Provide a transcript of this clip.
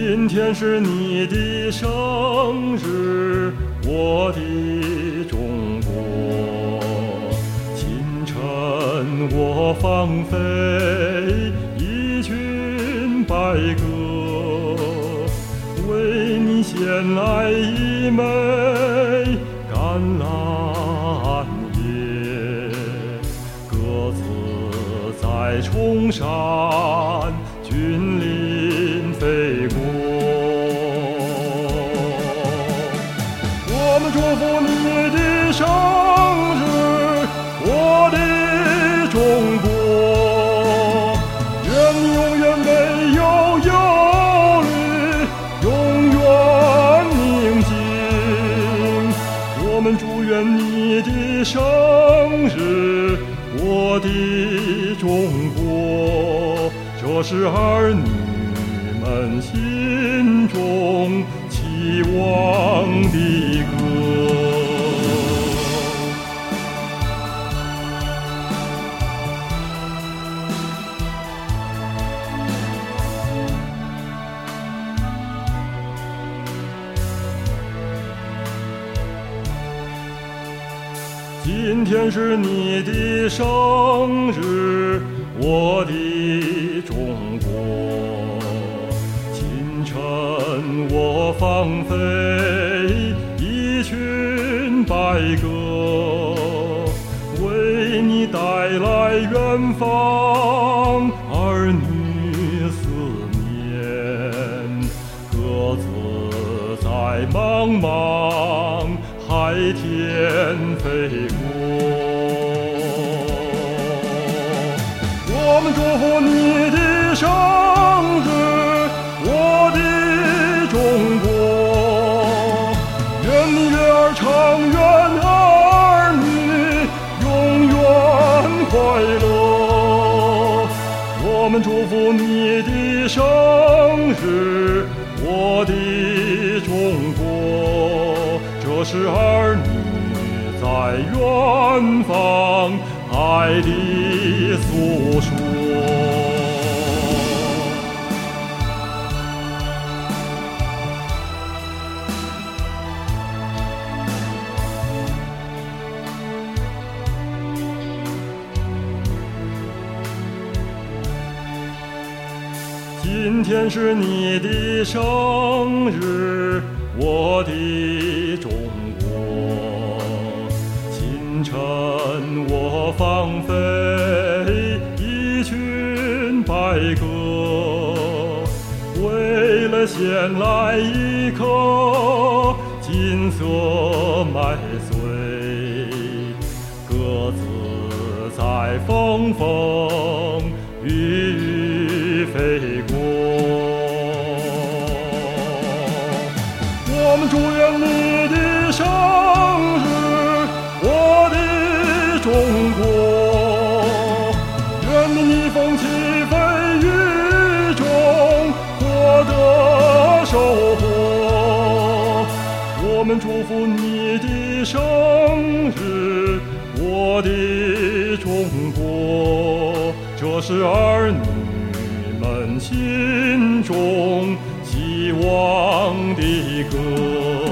今天是你的生日，我的中国。清晨我放飞一群白鸽，为你衔来一枚橄榄叶。鸽子在崇山峻岭飞过，我们祝福你的生日，我的中国。愿你永远没有忧虑，永远宁静。我们祝愿你的生日，我的中国。这是儿女们心中期望的歌。今天是你的生日，我的中国。清晨我放飞一群白鸽，为你带来远方儿女思念。鸽子在茫茫海天飞过，我们祝福你的生日，我的中国。愿你月儿长，愿儿女永远快乐。我们祝福你的生日，我的中国。这是儿女在远方爱的诉说。今天是你的生日，我的中国。清晨我放飞一群白鸽，为了衔来一颗金色麦穗。鸽子在风风雨雨飞过，我们祝愿你的生日，我的中国。愿你逆风起飞，雨中获得收获。我们祝福你的生日，我的中国。这是儿女们心中希望的歌。